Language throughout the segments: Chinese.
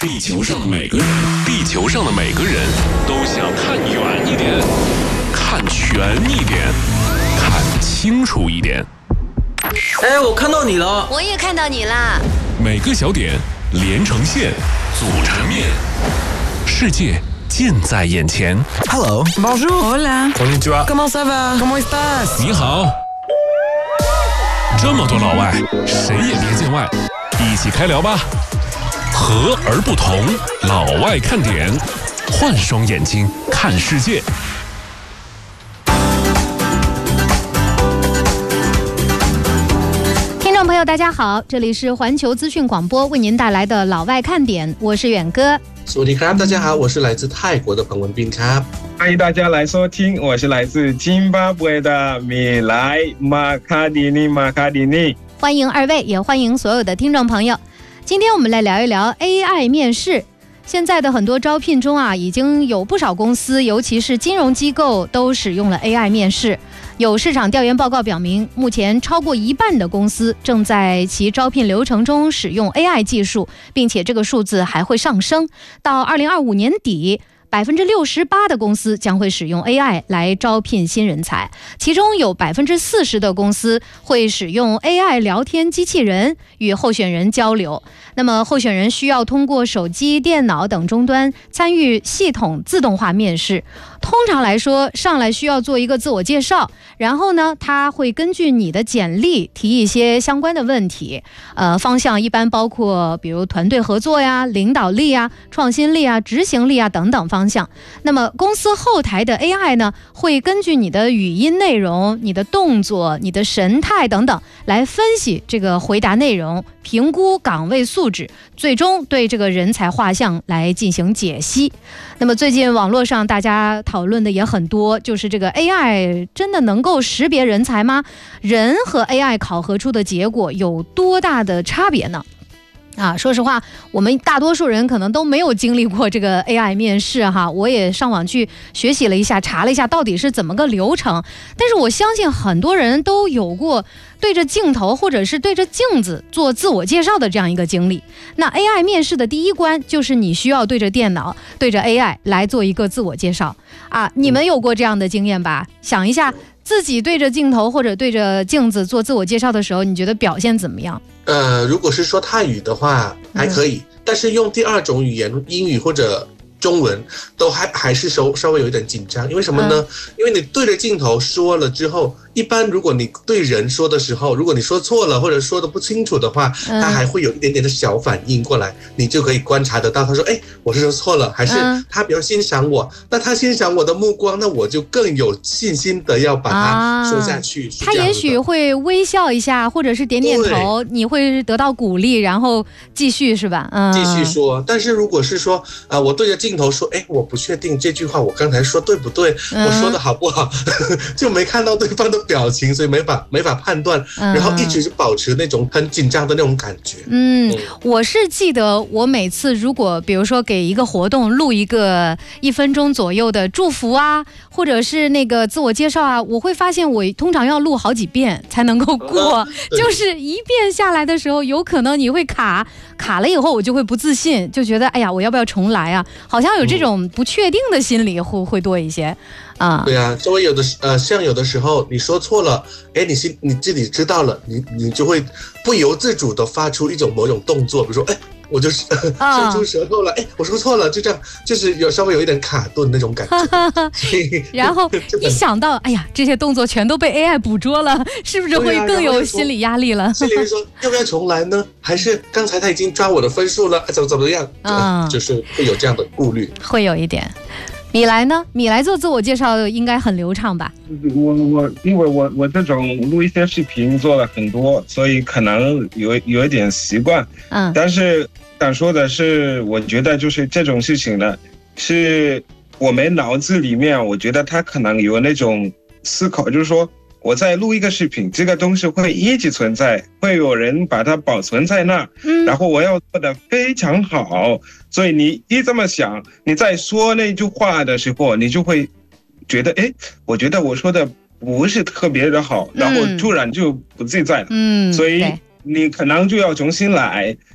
地球上的每个人都想看远一点，看全一点，看清楚一点。 哎，我看到你了。 我也看到你啦。 每个小点连成线，组成面，世界近在眼前。 Hello, bonjour, Hola, konnichiwa, comment ça va? ¿Cómo estás? 你好。这么多老外，谁也别见外，一起开聊吧。和而不同，老外看点，换双眼睛看世界。 听众朋友大家好，这里是环球资讯广播为您带来的老外看点，我是远哥。 สวัสดีครับ大家好，我是来自泰国的彭文斌ครับ欢迎大家来收听，我是来自津巴布韦的米莱马卡迪尼。 欢迎二位，也欢迎所有的听众朋友。今天我们来聊一聊 AI 面试。现在的很多招聘中已经有不少公司，尤其是金融机构都使用了 AI 面试。有市场调研报告表明，目前超过一半的公司正在其招聘流程中使用 AI 技术，并且这个数字还会上升。到2025年底，68%的公司将会使用 AI 来招聘新人才，其中有40%的公司会使用 AI 聊天机器人与候选人交流。那么候选人需要通过手机、电脑等终端参与系统自动化面试。通常来说，上来需要做一个自我介绍，然后呢，他会根据你的简历提一些相关的问题，方向一般包括比如团队合作呀、领导力呀、创新力啊、执行力啊等等方向。那么公司后台的 AI 呢，会根据你的语音内容、你的动作、你的神态等等来分析这个回答内容，评估岗位素质，最终对这个人才画像来进行解析。那么最近网络上大家讨论的也很多，就是这个 AI 真的能够识别人才吗？人和 AI 考核出的结果有多大的差别呢？说实话，我们大多数人可能都没有经历过这个 AI 面试哈。我也上网去学习了一下，查了一下到底是怎么个流程。但是我相信很多人都有过对着镜头或者是对着镜子做自我介绍的这样一个经历。那 AI 面试的第一关就是你需要对着电脑、对着 AI 来做一个自我介绍你们有过这样的经验吧？想一下自己对着镜头或者对着镜子做自我介绍的时候，你觉得表现怎么样？ 如果是说泰语的话还可以，但是用第二种语言，英语或者中文都还是稍微有一点紧张。因为什么呢？因为你对着镜头说了之后，一般如果你对人说的时候，如果你说错了或者说的不清楚的话，他还会有一点点的小反应过来，你就可以观察得到，他说我是说错了，还是他比较欣赏我，那他欣赏我的目光，那我就更有信心的要把它说下去。 他也许会微笑一下，或者是点点头，你会得到鼓励，然后继续是吧？ 继续说。但是如果是说我对着镜头说我不确定这句话我刚才说对不对，我说的好不好就没看到对方的表情，所以没法判断，然后一直保持那种很紧张的那种感觉。 我是记得我每次如果比如说给一个活动录一个1分钟左右的祝福或者是那个自我介绍我会发现我通常要录好几遍才能够过，就是一遍下来的时候，有可能你会卡了以后，我就会不自信，就觉得我要不要重来好像有这种不确定的心理会多一些对稍微有的像有的时候你说错了，你自己知道了，你就会不由自主的发出某种动作，比如说我就伸出舌头了，我说错了，就这样，就是稍微有一点卡顿那种感觉。 然后一想到这些动作全都被 AI 捕捉了，是不是会更有心理压力了？ 心里说要不要重来呢？还是刚才他已经抓我的分数了，怎么样？就是会有这样的顾虑，会有一点。米莱呢？米莱做自我介绍应该很流畅吧？ 因为我这种录一些视频做了很多，所以可能有一点习惯。但是想说的是，我觉得就是这种事情呢，是我们脑子里面，我觉得它可能有那种思考，就是说我在录一个视频，这个东西会一直存在，会有人把它保存在那，然后我要做得非常好，所以你一这么想，你在说那句话的时候，你就会觉得我觉得我说的不是特别的好，然后突然就不自在了，所以你可能就要重新来，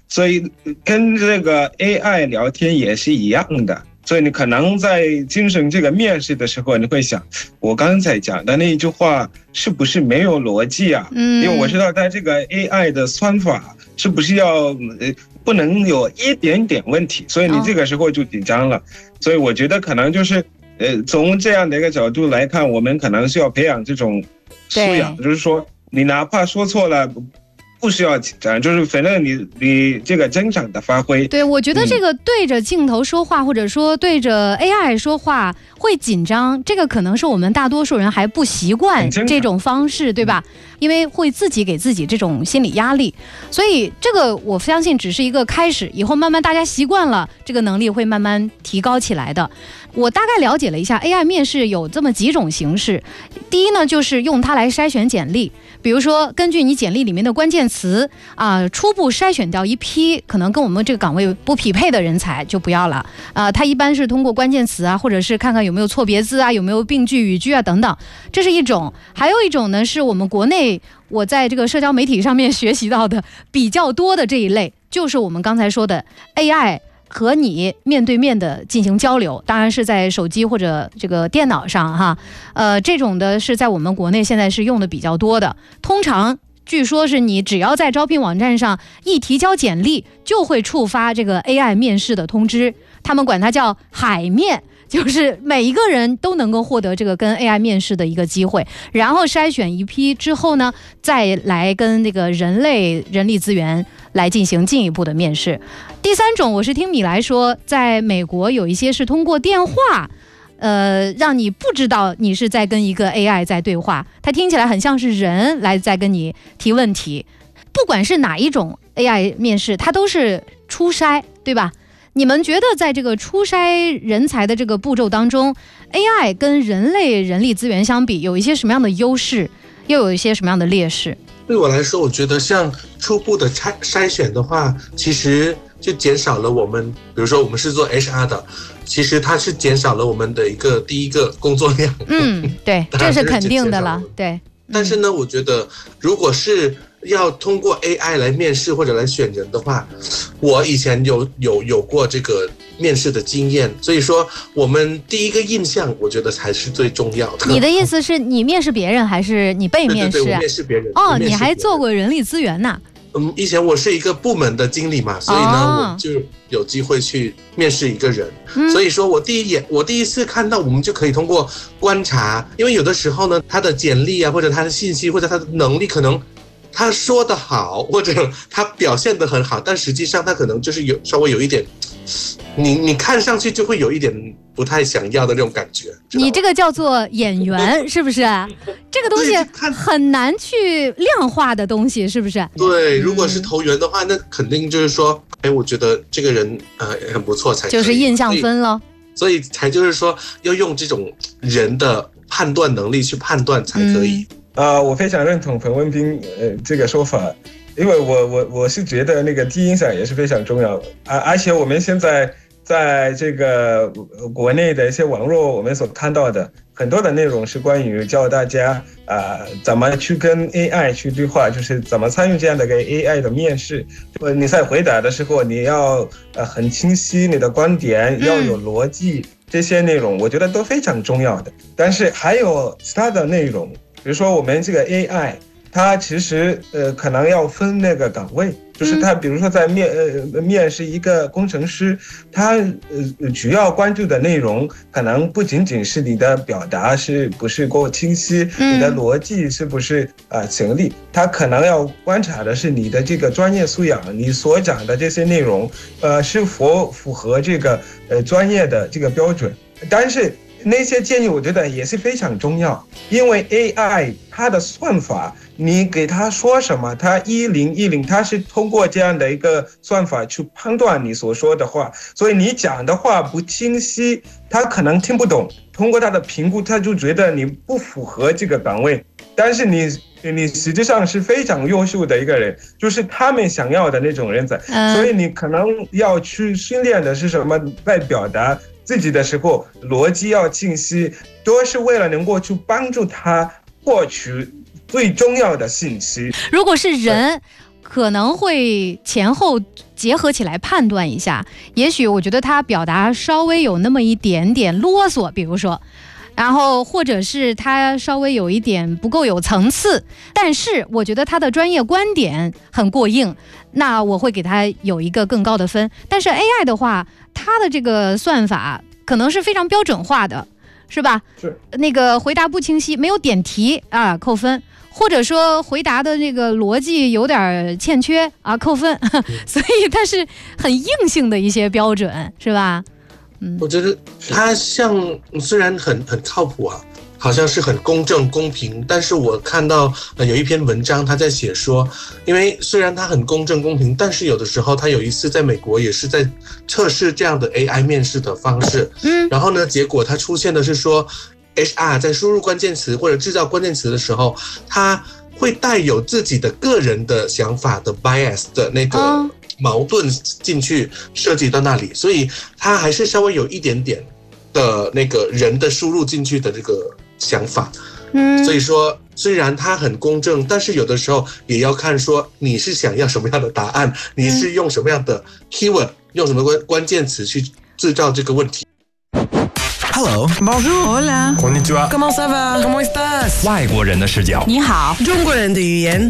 所以跟这个 AI 聊天也是一样的。所以你可能在进行这个面试的时候，你会想，我刚才讲的那一句话是不是没有逻辑啊？因为我知道它这个 AI 的算法是不是要不能有一点点问题，所以你这个时候就紧张了。所以我觉得可能就是从这样的一个角度来看，我们可能是要培养这种素养，就是说你哪怕说错了，不需要紧张，就是反正你这个正常的发挥。 对，我觉得这个对着镜头说话，或者说对着 AI 说话会紧张，这个可能是我们大多数人还不习惯这种方式，对吧？因为会自己给自己这种心理压力，所以这个我相信只是一个开始，以后慢慢大家习惯了，这个能力会慢慢提高起来的。我大概了解了一下 AI 面试有这么几种形式。第一呢，就是用它来筛选简历，比如说根据你简历里面的关键词初步筛选掉一批可能跟我们这个岗位不匹配的人才就不要了它一般是通过关键词或者是看看有没有错别字有没有病句语句等等，这是一种。还有一种呢，是我们国内我在这个社交媒体上面学习到的比较多的这一类，就是我们刚才说的 AI和你面对面的进行交流，当然是在手机或者这个电脑上这种的是在我们国内现在是用的比较多的。通常据说是你只要在招聘网站上一提交简历，就会触发这个 AI 面试的通知，他们管它叫海面，就是每一个人都能够获得这个跟 AI 面试的一个机会，然后筛选一批之后呢，再来跟那个人力资源来进行进一步的面试。第三种，我是听米来说，在美国有一些是通过电话让你不知道你是在跟一个 AI 在对话，它听起来很像是人来在跟你提问题。不管是哪一种 AI 面试，它都是初筛，对吧？你们觉得在这个初筛人才的这个步骤当中， AI 跟人力资源相比，有一些什么样的优势，又有一些什么样的劣势？ 对我来说，我觉得像初步的筛选的话，其实就减少了我们，比如说我们是做 HR 的，其实它是减少了我们的第一个工作量。 对，这是肯定的了。对。 但是呢，我觉得如果是要通过 AI 来面试或者来选人的话，我以前有过这个面试的经验，所以说我们第一个印象我觉得才是最重要的。 你的意思是你面试别人还是你被面试？ 对，我面试别人。 你还做过人力资源呢？ 以前我是一个部门的经理嘛，所以呢，我就有机会去面试一个人。所以说我第一次看到，我们就可以通过观察，因为有的时候呢，他的简历或者他的信息或者他的能力，可能他说得好，或者他表现得很好，但实际上他可能就是稍微有一点，你看上去就会有一点不太想要的那种感觉。 你这个叫做演员是不是？这个东西很难去量化的东西，是不是？ 对，如果是投缘的话，那肯定就是说，我觉得这个人很不错才可以， 就是印象分了。 所以才就是说要用这种人的判断能力去判断才可以。 我非常认同彭文斌这个说法，因为我是觉得那个第一印象也是非常重要的而且我们现在在这个国内的一些网络，我们所看到的很多的内容是关于教大家怎么去跟 AI 去对话，就是怎么参与这样的一个 AI 的面试。你在回答的时候，你要很清晰，你的观点要有逻辑，这些内容我觉得都非常重要的。但是还有其他的内容，比如说我们这个 AI， 它其实可能要分那个岗位，就是它比如说在面试一个工程师，他主要关注的内容可能不仅仅是你的表达是不是够清晰，你的逻辑是不是成立，他可能要观察的是你的这个专业素养，你所讲的这些内容是否符合这个专业的这个标准。但是那些建议我觉得也是非常重要，因为 AI 它的算法，你给它说什么，它1010，它是通过这样的一个算法去判断你所说的话，所以你讲的话不清晰，它可能听不懂，通过它的评估，它就觉得你不符合这个岗位。但是你实际上是非常优秀的一个人，就是他们想要的那种人才，所以你可能要去训练的是什么，在表达自己的时候逻辑要清晰，都是为了能够去帮助他获取最重要的信息。 如果是人可能会前后结合起来判断一下，也许我觉得他表达稍微有那么一点点啰嗦，比如说，然后或者是他稍微有一点不够有层次，但是我觉得他的专业观点很过硬，那我会给他有一个更高的分。但是 AI 的话，它的这个算法可能是非常标准化的，是吧？ 是那个回答不清晰，没有点题啊，扣分。或者说回答的这个逻辑有点欠缺啊，扣分，所以它是很硬性的一些标准，是吧？ 我觉得它像虽然很靠谱啊，好像是很公正公平，但是我看到有一篇文章他在写说，因为虽然它很公正公平，但是有的时候他有一次在美国也是在测试这样的 AI 面试的方式，然后呢，结果它出现的是说。HR 在输入关键词或者制造关键词的时候，他会带有自己的个人的想法的 bias 的那个矛盾进去设计到那里，所以他还是稍微有一点点的那个人的输入进去的这个想法。所以说虽然它很公正，但是有的时候也要看说你是想要什么样的答案，你是用什么样的 keyword， 用什么关键词去制造这个问题。 Hello, bonjour, hola, konnichiwa, comment ça va, comment estás？ 外国人的视角， 你好，中国人的语言。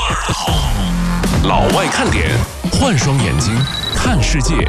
老外看点，换双眼睛看世界。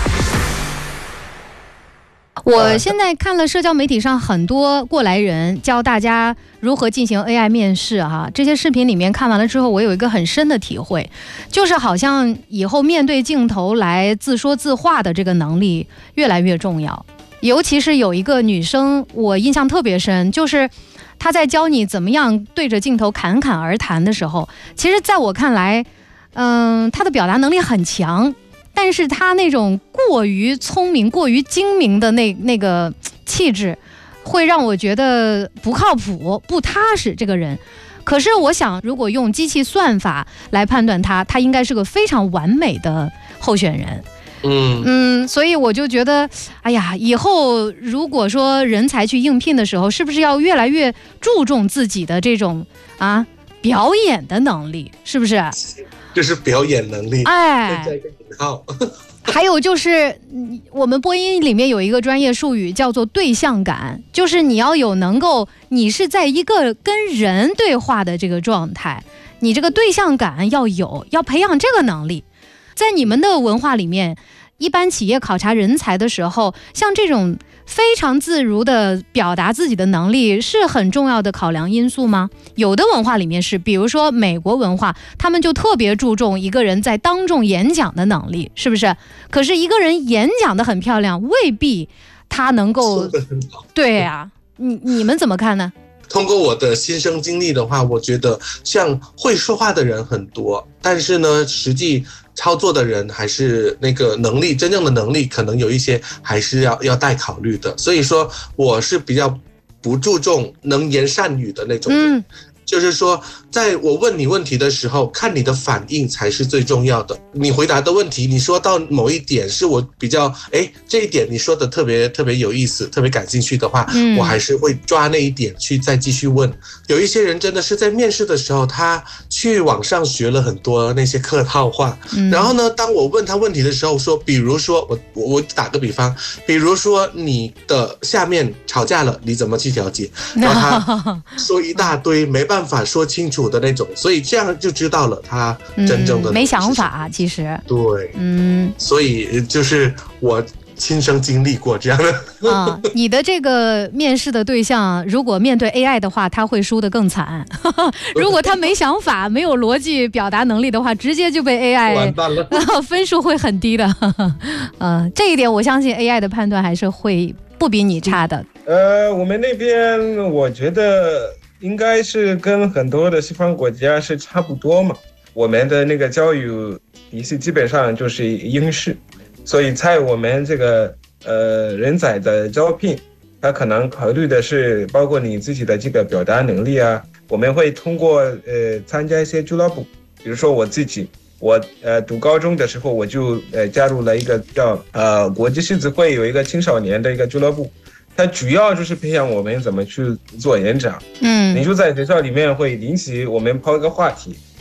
我现在看了社交媒体上很多过来人教大家如何进行 AI 面试哈，这些视频里面看完了之后，我有一个很深的体会，就是好像以后面对镜头来自说自话的这个能力越来越重要。尤其是有一个女生，我印象特别深，就是她在教你怎么样对着镜头侃侃而谈的时候，其实在我看来，她的表达能力很强，但是她那种过于聪明、过于精明的那个气质，会让我觉得不靠谱、不踏实。这个人，可是我想，如果用机器算法来判断她，她应该是个非常完美的候选人。所以我就觉得，哎呀，以后如果说人才去应聘的时候，是不是要越来越注重自己的这种表演的能力，是不是？ 就是表演能力， 哎， 再一个引号。 还有就是我们播音里面有一个专业术语叫做对象感，就是你要有能够，你是在一个跟人对话的这个状态，你这个对象感要有，要培养这个能力。在你们的文化里面，一般企业考察人才的时候，像这种非常自如的表达自己的能力是很重要的考量因素吗？有的文化里面是，比如说美国文化，他们就特别注重一个人在当众演讲的能力，是不是？可是一个人演讲的很漂亮，未必他能够，对啊，你们怎么看呢？ 通过我的亲身经历的话，我觉得像会说话的人很多，但是呢，实际操作的人还是那个能力，真正的能力可能有一些还是要待考虑的。所以说，我是比较不注重能言善语的那种人。就是说，在我问你问题的时候，看你的反应才是最重要的。你回答的问题，你说到某一点是我比较这一点你说的特别有意思，特别感兴趣的话，我还是会抓那一点去再继续问。有一些人真的是在面试的时候，他去网上学了很多那些客套话，然后呢，当我问他问题的时候说，比如说我打个比方，比如说你的下面吵架了，你怎么去调解？然后他说一大堆没办法说清楚的那种，所以这样就知道了他真正的没想法，其实对，所以就是我亲身经历过这样的你的这个面试的对象，如果面对 AI 的话，他会输得更惨。如果他没想法、没有逻辑表达能力的话，直接就被 AI 完蛋了， 分数会很低的。这一点我相信 AI 的判断还是会不比你差的。 我们那边我觉得应该是跟很多的西方国家是差不多嘛。我们的那个教育体系基本上就是英式，所以在我们这个人才的招聘，他可能考虑的是包括你自己的这个表达能力啊。我们会通过参加一些俱乐部，比如说我自己，我读高中的时候我就加入了一个叫国际狮子会有一个青少年的一个俱乐部。它主要就是培养我们怎么去做演讲。你就在学校里面会引起我们抛一个话题，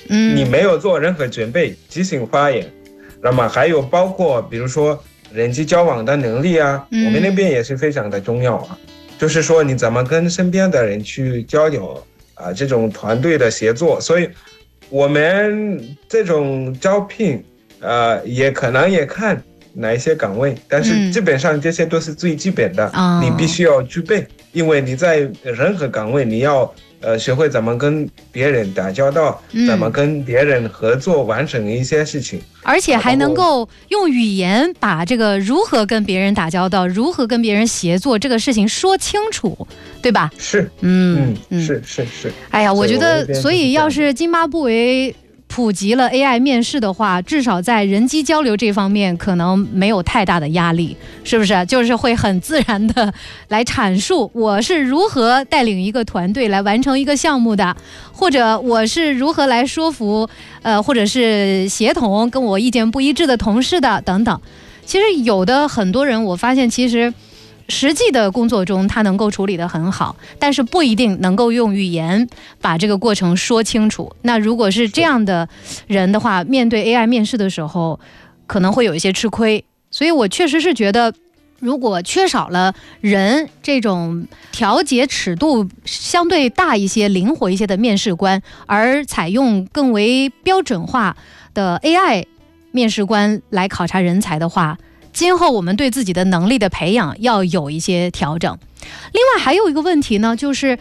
你没有做任何准备，即兴发言。那么还有包括比如说人际交往的能力啊，我们那边也是非常的重要啊。就是说你怎么跟身边的人去交流啊，这种团队的协作。所以我们这种招聘也可能也看哪一些岗位，但是基本上这些都是最基本的，你必须要具备，因为你在任何岗位你要学会怎么跟别人打交道，怎么跟别人合作完成一些事情， 而且还能够用语言把这个如何跟别人打交道，如何跟别人协作这个事情说清楚，对吧？ 是，是。 哎呀，我觉得，所以要是津巴布韦普及了 AI 面试的话，至少在人机交流这方面可能没有太大的压力，是不是？就是会很自然的来阐述我是如何带领一个团队来完成一个项目的，或者我是如何来说服或者是协同跟我意见不一致的同事的等等。其实有的很多人我发现其实实际的工作中他能够处理得很好，但是不一定能够用语言把这个过程说清楚。那如果是这样的人的话，面对 AI 面试的时候可能会有一些吃亏。所以我确实是觉得，如果缺少了人这种调节尺度相对大一些、灵活一些的面试官，而采用更为标准化的 AI 面试官来考察人才的话，今后我们对自己的能力的培养要有一些调整。另外还有一个问题呢，就是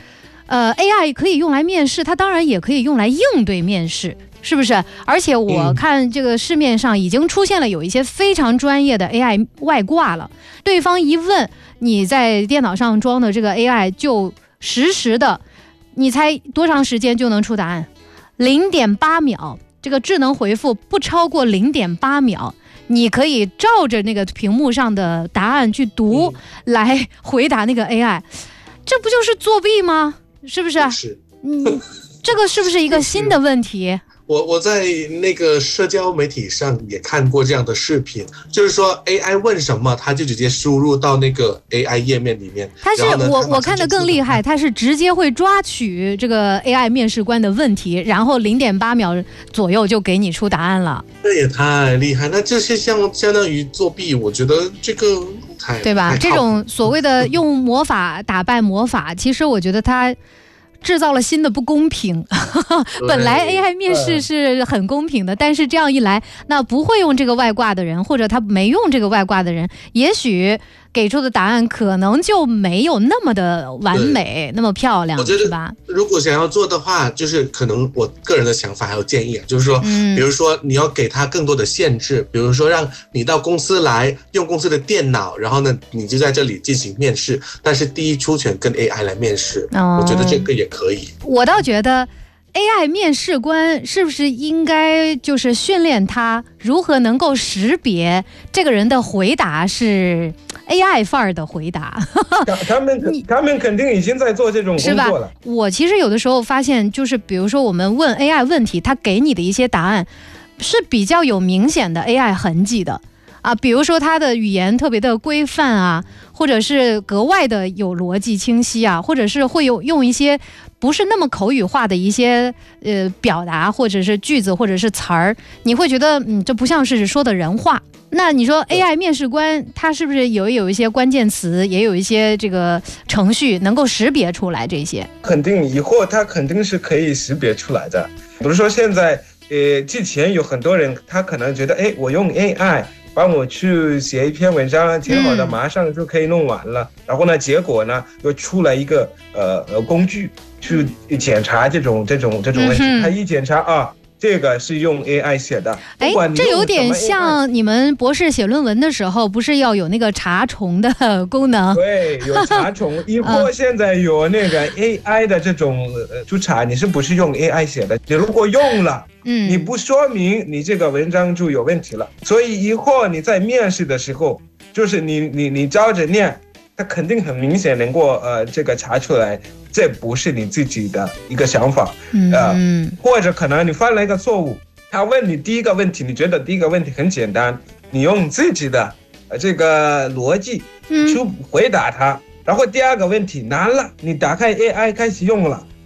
AI 可以用来面试，它当然也可以用来应对面试，是不是？而且我看这个市面上已经出现了有一些非常专业的 AI 外挂了，对方一问你在电脑上装的这个 AI 就实时的，你猜多长时间就能出答案？0.8秒，这个智能回复不超过0.8秒，你可以照着那个屏幕上的答案去读，来回答那个 AI， 这不就是作弊吗？是不是？ 是。 这个是不是一个新的问题？ 我在那个社交媒体上也看过这样的视频，就是说 AI 问什么，他就直接输入到那个 AI 页面里面。 他是我看的更厉害，他是直接会抓取这个 AI 面试官的问题，然后0.8秒左右就给你出答案了。 这也太厉害，那这是相当于作弊，我觉得这个对吧？这种所谓的用魔法打败魔法，其实我觉得他制造了新的不公平。本来 AI 面试是很公平的，但是这样一来，那不会用这个外挂的人，或者他没用这个外挂的人，也许给出的答案可能就没有那么的完美，那么漂亮，是吧？ 如果想要做的话，就是可能我个人的想法还有建议啊，就是说，比如说你要给他更多的限制，比如说让你到公司来用公司的电脑，然后呢，你就在这里进行面试，但是第一出拳跟 AI 来面试，我觉得这个也可以。 我倒觉得AI 面试官是不是应该就是训练他如何能够识别这个人的回答是 AI 范儿的回答？ 他们肯定已经在做这种工作了。 我其实有的时候发现，就是比如说我们问 AI 问题，他给你的一些答案是比较有明显的 AI 痕迹的啊，比如说他的语言特别的规范啊，或者是格外的有逻辑清晰啊，或者是会用一些不是那么口语化的一些表达，或者是句子，或者是词儿，你会觉得这不像是说的人话。那你说 AI 面试官他是不是有一些关键词，也有一些这个程序能够识别出来这些？ 肯定以后他肯定是可以识别出来的。比如说现在之前有很多人他可能觉得我用 AI帮我去写一篇文章，挺好的，马上就可以弄完了。然后呢，结果呢又出了一个工具去检查这种问题。他一检查啊，这个是用 AI 写的。 这有点像你们博士写论文的时候，不是要有那个查重的功能？ 对，有查重。以后现在有那个 AI 的这种去查你是不是用 AI 写的。你如果用了，你不说明你这个文章就有问题了。所以以后你在面试的时候，就是你照着念，他肯定很明显能够这个查出来这不是你自己的一个想法。或者可能你犯了一个错误，他问你第一个问题，你觉得第一个问题很简单，你用自己的这个逻辑去回答他，然后第二个问题难了，你打开 AI 开始用了，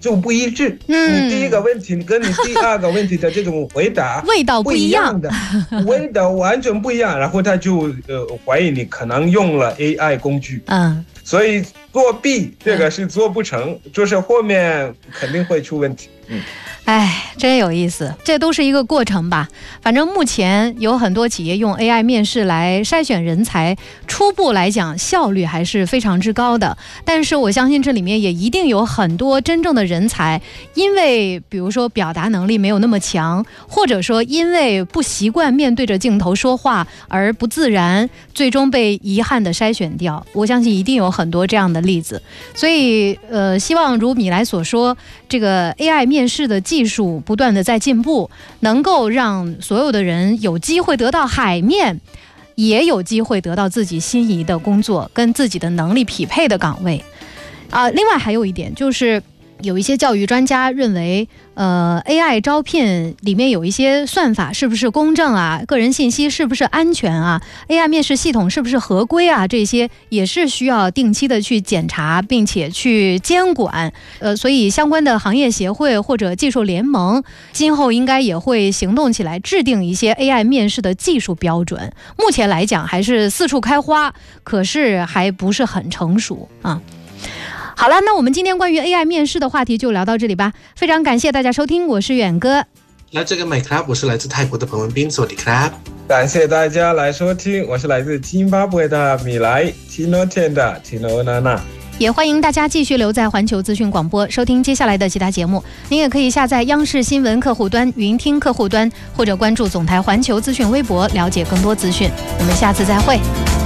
就不一致。你第一个问题跟你第二个问题的这种回答味道不一样的，味道完全不一样，然后他就怀疑你可能用了 AI 工具。所以作弊这个是做不成，就是后面肯定会出问题。 哎，真有意思，这都是一个过程吧。反正目前有很多企业用 AI 面试来筛选人才，初步来讲效率还是非常之高的。但是我相信这里面也一定有很多真正的人才，因为比如说表达能力没有那么强，或者说因为不习惯面对着镜头说话而不自然，最终被遗憾的筛选掉。我相信一定有很多这样的例子。所以希望如米莱所说，这个 AI 面试的技术不断的在进步，能够让所有的人有机会得到海面，也有机会得到自己心仪的工作，跟自己的能力匹配的岗位。另外还有一点就是，有一些教育专家认为，AI 招聘里面有一些算法是不是公正啊，个人信息是不是安全啊， AI 面试系统是不是合规啊，这些也是需要定期的去检查并且去监管。所以相关的行业协会或者技术联盟今后应该也会行动起来，制定一些 AI 面试的技术标准。目前来讲还是四处开花，可是还不是很成熟啊。好了，那我们今天关于 AI 面试的话题就聊到这里吧。非常感谢大家收听，我是远哥。 那这个美 club， 我是来自泰国的彭文斌，สวัสดีครับ。 感谢大家来收听，我是来自津巴布韦的米莱，Tino天的 Tino Nana。 也欢迎大家继续留在环球资讯广播收听接下来的其他节目。您也可以下载央视新闻客户端、云听客户端，或者关注总台环球资讯微博了解更多资讯。我们下次再会。